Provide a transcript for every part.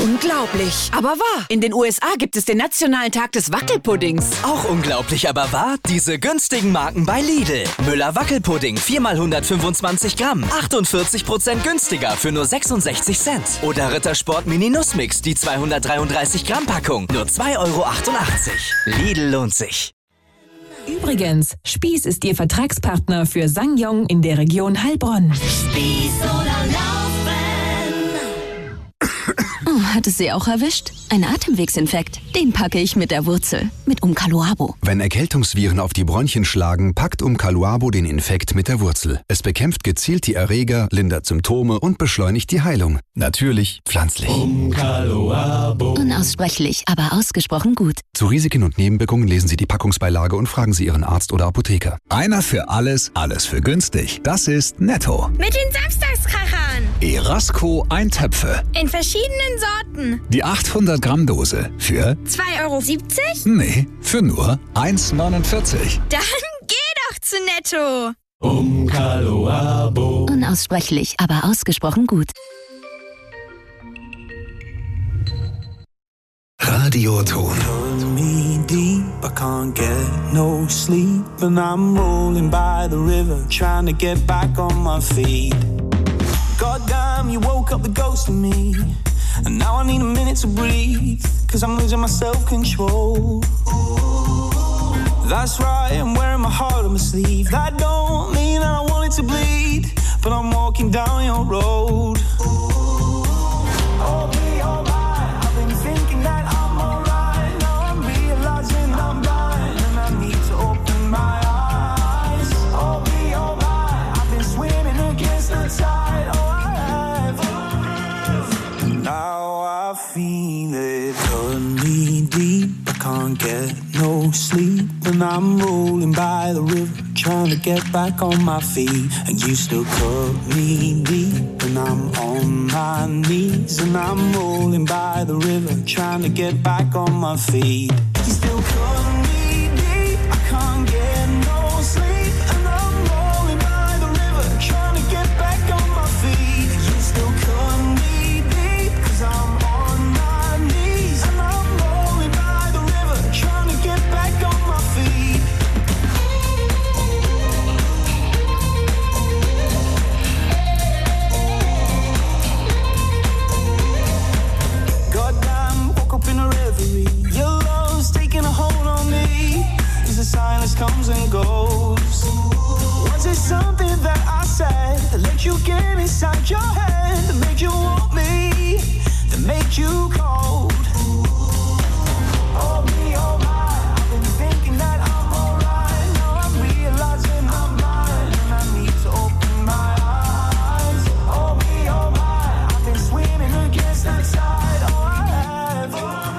Unglaublich, aber wahr. In den USA gibt es den Nationalen Tag des Wackelpuddings. Auch unglaublich, aber wahr? Diese günstigen Marken bei Lidl. Müller Wackelpudding 4x 125 Gramm. 48% günstiger für nur 66 Cent. Oder Rittersport Mini Nussmix, die 233 Gramm Packung. Nur 2,88 Euro. Lidl lohnt sich. Übrigens, Spieß ist Ihr Vertragspartner für SsangYong in der Region Heilbronn. Spieß oder Laufen. Oh, hat es Sie auch erwischt? Ein Atemwegsinfekt. Den packe ich mit der Wurzel. Mit Umkaluabo. Wenn Erkältungsviren auf die Bronchien schlagen, packt Umkaluabo den Infekt mit der Wurzel. Es bekämpft gezielt die Erreger, lindert Symptome und beschleunigt die Heilung. Natürlich pflanzlich. Umkaluabo. Unaussprechlich, aber ausgesprochen gut. Zu Risiken und Nebenwirkungen lesen Sie die Packungsbeilage und fragen Sie Ihren Arzt oder Apotheker. Einer für alles, alles für günstig. Das ist Netto. Mit den Samstagskrachern. Erasco Eintöpfe. In verschiedenen Sorten. Die 800 Gramm Dose für 2,70 Euro? Nee, für nur 1,49. Dann geh doch zu Netto. Umkaluabo. Unaussprechlich, aber ausgesprochen gut. Radioton. Me deep, I can't get no sleep, and I'm rolling by the river, trying to get back on my feet. Goddamn, you woke up the ghost in me, and now I need a minute to breathe, 'cause I'm losing my self-control. That's right, I'm wearing my heart on my sleeve. That don't mean that I want it to bleed, but I'm walking down your road. Oh, be alright, I've been thinking that I'm alright. Now I'm realizing I'm blind, and I need to open my eyes. Oh, be alright, I've been swimming against the tide. Oh, I have. Now I feel it, turn me deep. I can't get no sleep, and I'm rolling by the river, trying to get back on my feet. And you still cut me deep, and I'm on my knees, and I'm rolling by the river, trying to get back on my feet. You still cut me deep, I can't get no sleep, and I'm rolling by the river, trying to get back on my feet. You still cut me deep, 'cause I'm on my knees, and I'm rolling by the river, trying to get back on my feet. Goddamn, woke up in a reverie. Your love's taking a hold on me as the silence comes and goes. Was it something that I said that let you get inside your head, that made you want me, that made you cold? Oh, be alright, I've been thinking that I'm alright. Now I'm realizing I'm blind, and I need to open my eyes. Oh, be alright, I've been swimming against the tide. Oh, I have.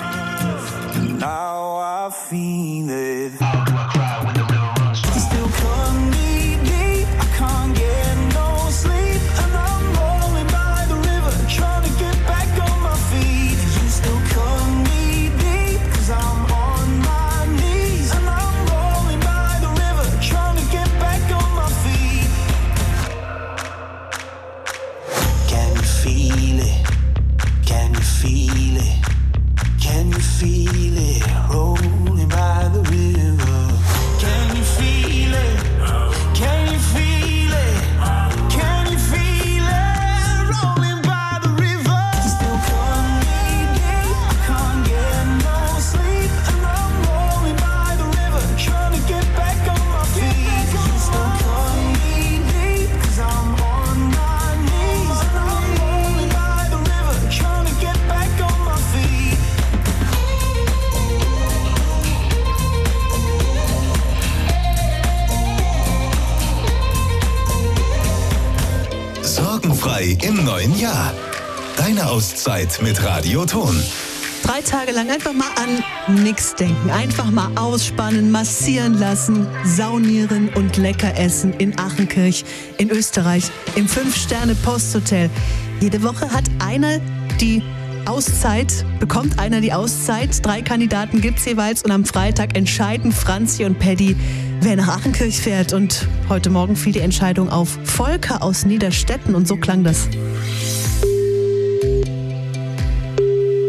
Now I feel it. You still cut me deep, I can't get no sleep, and I'm rolling by the river, trying to get back on my feet. You still cut me deep, 'cause I'm on my knees, and I'm rolling by the river, trying to get back on my feet. Can you feel it? Can you feel it? Can you feel it? Rolling by the river. Can you feel it? Can you feel it? Can you feel it? Rolling by the river. You still cut me deep, I can't get no sleep, and I'm rolling by the river, trying to get back on my feet. You still cut me deep, 'cause I'm on my knees, and I'm rolling by the river, trying to get back on my feet. Sorgenfrei im neuen Jahr. Deine Auszeit mit Radioton. 3 Tage lang einfach mal an nix denken. Einfach mal ausspannen, massieren lassen, saunieren und lecker essen in Achenkirch in Österreich im 5-Sterne-Posthotel. Jede Woche hat einer die Auszeit, bekommt einer die Auszeit. 3 Kandidaten gibt's jeweils und am Freitag entscheiden Franzi und Paddy, wer nach Achenkirch fährt. Und heute Morgen fiel die Entscheidung auf Volker aus Niederstetten und so klang das.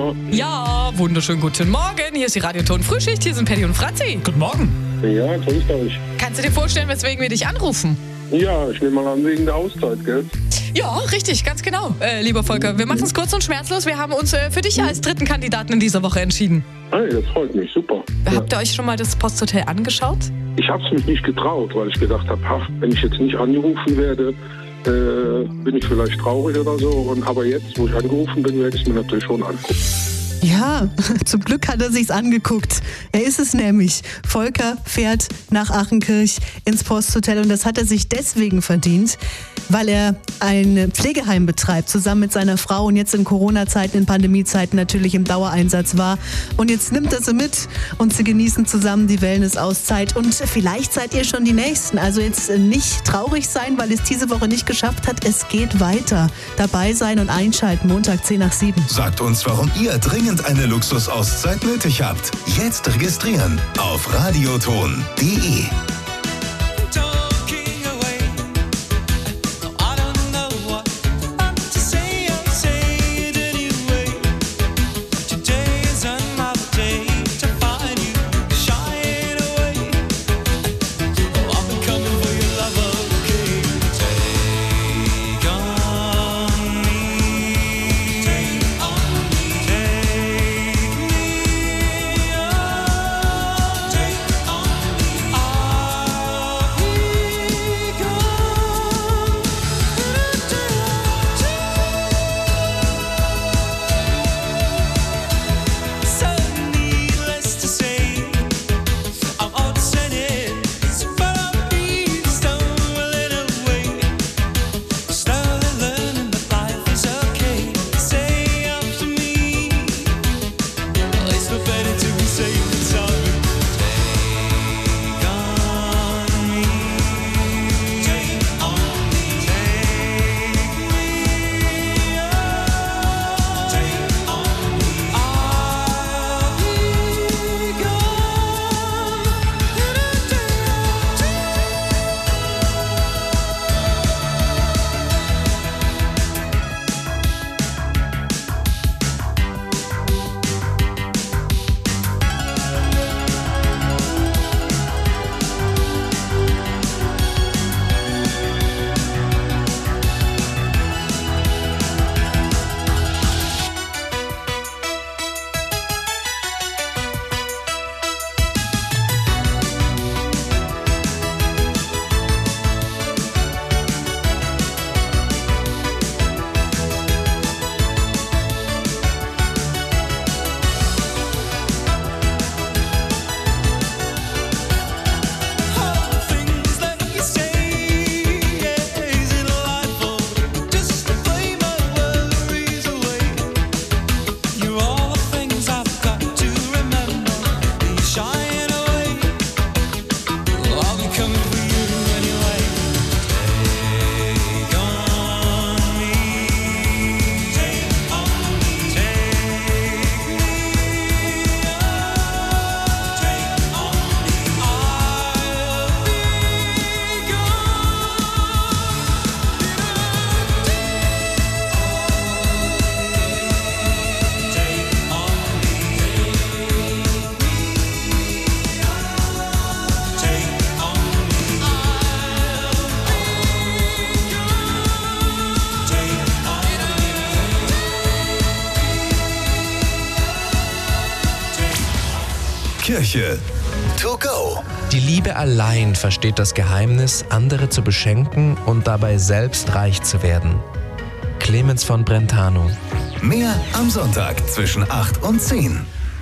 Hallo. Ja, wunderschönen guten Morgen. Hier ist die Radioton Frühschicht. Hier sind Patty und Franzi. Guten Morgen. Ja, grüßt euch. Kannst du dir vorstellen, weswegen wir dich anrufen? Ja, ich nehme mal an, wegen der Auszeit, gell? Ja, richtig, ganz genau, lieber Volker. Wir machen es kurz und schmerzlos. Wir haben uns für dich als dritten Kandidaten in dieser Woche entschieden. Hey, das freut mich, super. Habt ihr euch schon mal das Posthotel angeschaut? Ich habe es mich nicht getraut, weil ich gedacht habe, wenn ich jetzt nicht angerufen werde, bin ich vielleicht traurig oder so. Aber jetzt, wo ich angerufen bin, werde ich es mir natürlich schon angucken. Ja, zum Glück hat er sich's angeguckt. Er ist es nämlich. Volker fährt nach Achenkirch ins Posthotel und das hat er sich deswegen verdient, weil er ein Pflegeheim betreibt, zusammen mit seiner Frau und jetzt in Corona-Zeiten, in Pandemiezeiten natürlich im Dauereinsatz war. Und jetzt nimmt er sie mit und sie genießen zusammen die Wellness-Auszeit. Und vielleicht seid ihr schon die Nächsten. Also jetzt nicht traurig sein, weil es diese Woche nicht geschafft hat. Es geht weiter. Dabei sein und einschalten, Montag 10 nach 7. Sagt uns, warum ihr dringend eine Luxusauszeit nötig habt. Jetzt registrieren auf radioton.de. Kirche to go. Die Liebe allein versteht das Geheimnis, andere zu beschenken und dabei selbst reich zu werden. Clemens von Brentano. Mehr am Sonntag zwischen 8 und 10.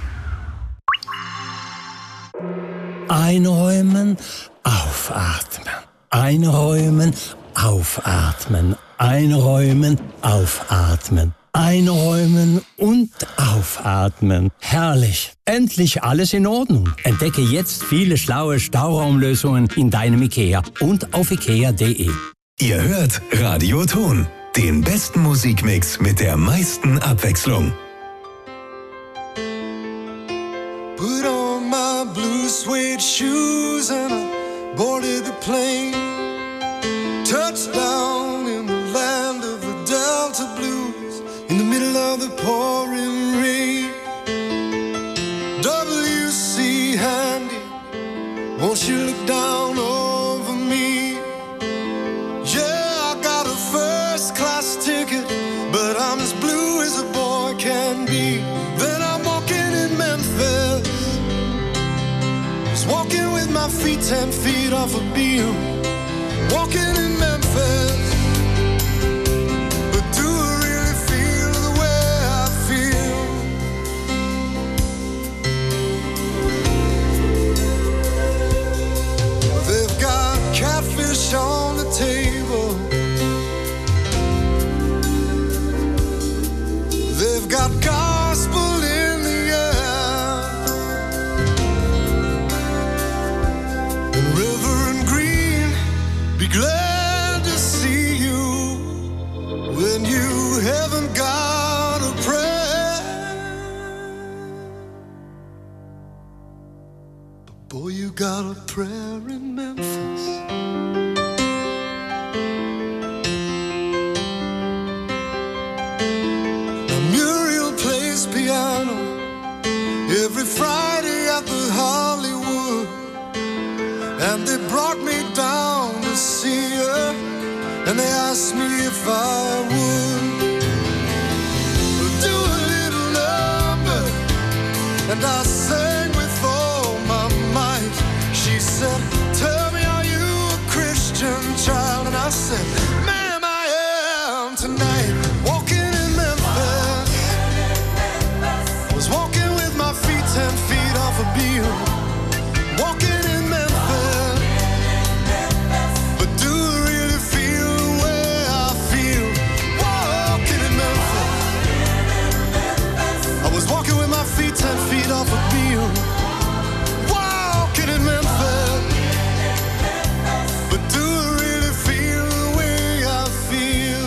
Einräumen, aufatmen. Einräumen, aufatmen. Einräumen, aufatmen. Einräumen und aufatmen. Herrlich. Endlich alles in Ordnung. Entdecke jetzt viele schlaue Stauraumlösungen in deinem IKEA und auf ikea.de. Ihr hört Radioton, den besten Musikmix mit der meisten Abwechslung. Put on my blue suede shoes and I boarded the plane. Touchdown in the land of the Delta Blues. In the middle of the pouring rain. my feet 10 feet off a beam. Walking in Memphis, but do I really feel the way I feel? They've got catfish on the table. They've got gospel in the air. And Reverend Green, be glad to see you when you haven't got a prayer. But boy, you got a prayer in Memphis. Piano every Friday at the Hollywood, and they brought me down to see her, and they asked me if I would do a little number, and I sang with all my might. She said, tell me, are you a Christian child? And I said, ma'am, I am tonight. Walking in Memphis, was walking with my feet 10 feet off a beam. Walking in Memphis, but do I really feel the way I feel? Walking in Memphis, I was walking with my feet 10 feet off a beam. Walking in Memphis, but do I really feel the way I feel?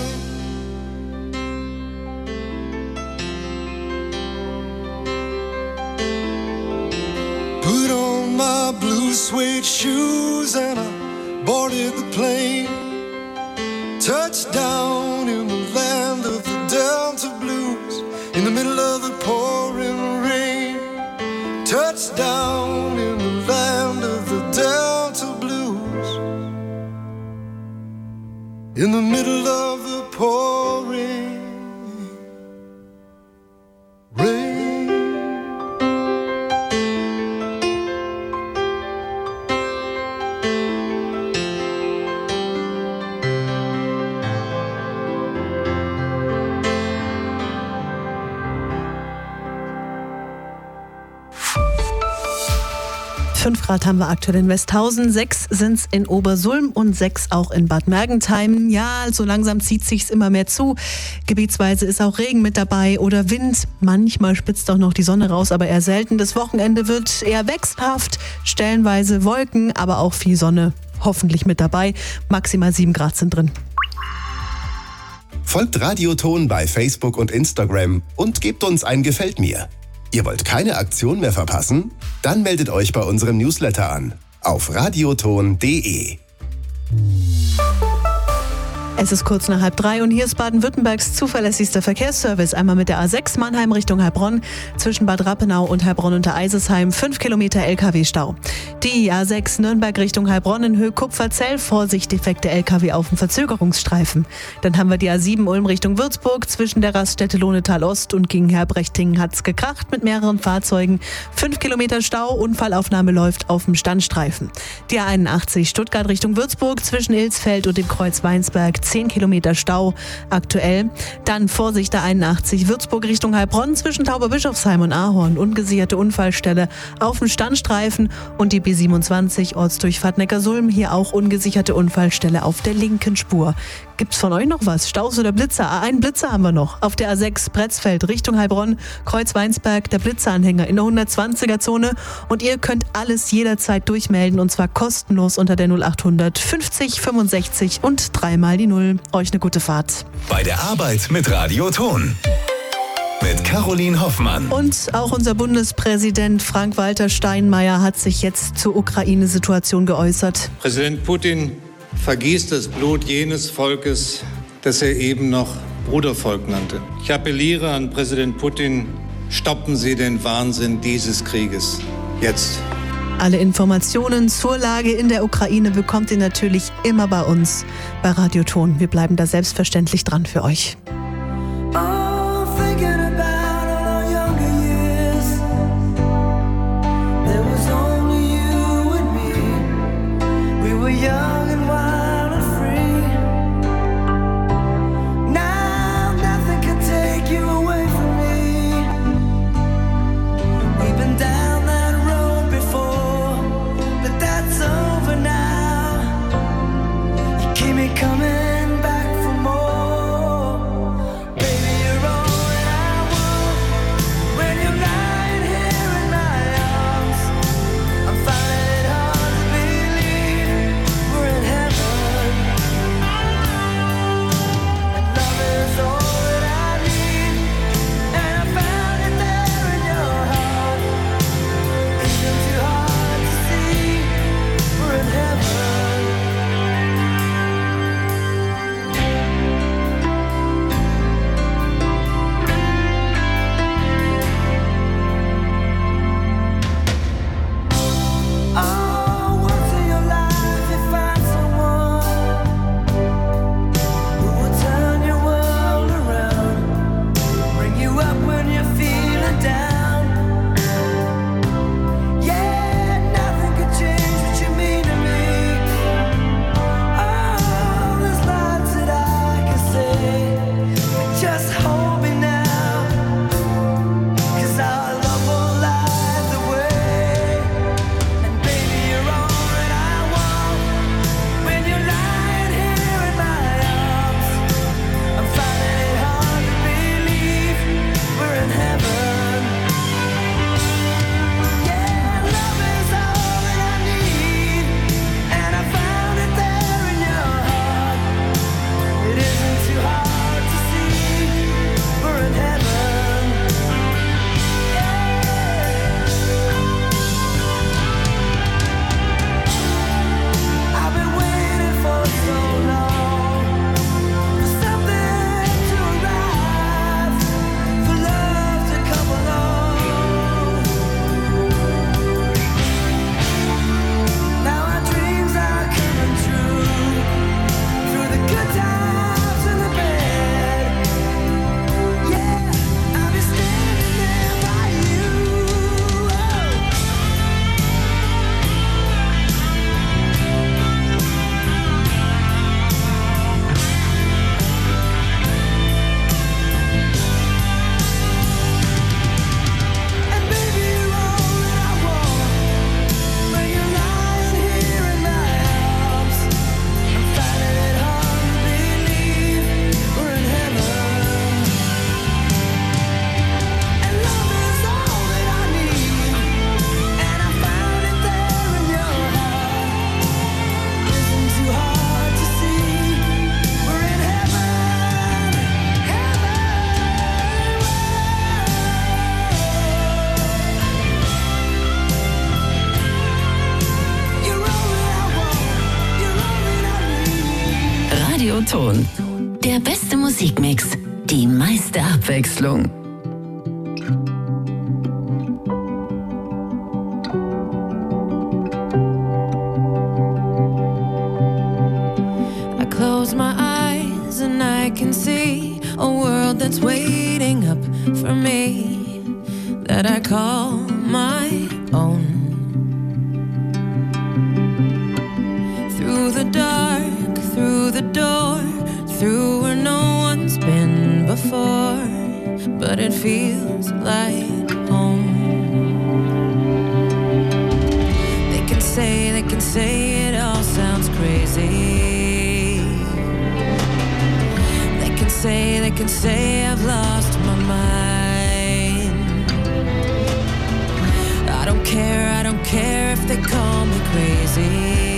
Put on my blue suede shoes and I boarded the plane. Touched down in the land of the Delta Blues, in the middle of the pouring rain. Touched down in the land of the Delta Blues, in the middle of the pouring rain. Fünf Grad haben wir aktuell in Westhausen, 6 sind es in Obersulm und 6 auch in Bad Mergentheim. Ja, so langsam zieht sich's immer mehr zu. Gebietsweise ist auch Regen mit dabei oder Wind. Manchmal spitzt auch noch die Sonne raus, aber eher selten. Das Wochenende wird eher wechselhaft, stellenweise Wolken, aber auch viel Sonne hoffentlich mit dabei. Maximal 7 Grad sind drin. Folgt Radioton bei Facebook und Instagram und gebt uns ein Gefällt mir. Ihr wollt keine Aktion mehr verpassen? Dann meldet euch bei unserem Newsletter an auf radioton.de. Es ist kurz nach 2:30 und hier ist Baden-Württembergs zuverlässigster Verkehrsservice. Einmal mit der A6 Mannheim Richtung Heilbronn, zwischen Bad Rappenau und Heilbronn unter Eisesheim, 5 Kilometer LKW-Stau. Die A6 Nürnberg Richtung Heilbronn in Höhe Kupferzell, Vorsicht, defekte LKW auf dem Verzögerungsstreifen. Dann haben wir die A7 Ulm Richtung Würzburg, zwischen der Raststätte Lohnetal Ost und gegen Herbrechtingen hat's gekracht mit mehreren Fahrzeugen. 5 Kilometer Stau, Unfallaufnahme läuft auf dem Standstreifen. Die A81 Stuttgart Richtung Würzburg, zwischen Ilsfeld und dem Kreuz Weinsberg, 10 Kilometer Stau aktuell. Dann Vorsicht der 81 Würzburg Richtung Heilbronn, zwischen Tauberbischofsheim und Ahorn, ungesicherte Unfallstelle auf dem Standstreifen, und die B27 Ortsdurchfahrt Neckarsulm, hier auch ungesicherte Unfallstelle auf der linken Spur. Gibt's von euch noch was? Staus oder Blitzer? Einen Blitzer haben wir noch. Auf der A6 Pretzfeld Richtung Heilbronn, Kreuz Weinsberg, der Blitzeranhänger in der 120er-Zone. Und ihr könnt alles jederzeit durchmelden, und zwar kostenlos unter der 0800 50 65 und 3 mal die 0. Euch eine gute Fahrt. Bei der Arbeit mit Radioton. Mit Caroline Hoffmann. Und auch unser Bundespräsident Frank-Walter Steinmeier hat sich jetzt zur Ukraine-Situation geäußert. Präsident Putin vergießt das Blut jenes Volkes, das er eben noch Brudervolk nannte. Ich appelliere an Präsident Putin, stoppen Sie den Wahnsinn dieses Krieges. Jetzt. Alle Informationen zur Lage in der Ukraine bekommt ihr natürlich immer bei uns, bei Radioton. Wir bleiben da selbstverständlich dran für euch. Ton. Der beste Musikmix, die meiste Abwechslung. I close my eyes and I can see a world that's waiting up for me, that I call my own. Through the dark, through the door, through where no one's been before, but it feels like home. They can say it all sounds crazy. They can say I've lost my mind. I don't care if they call me crazy.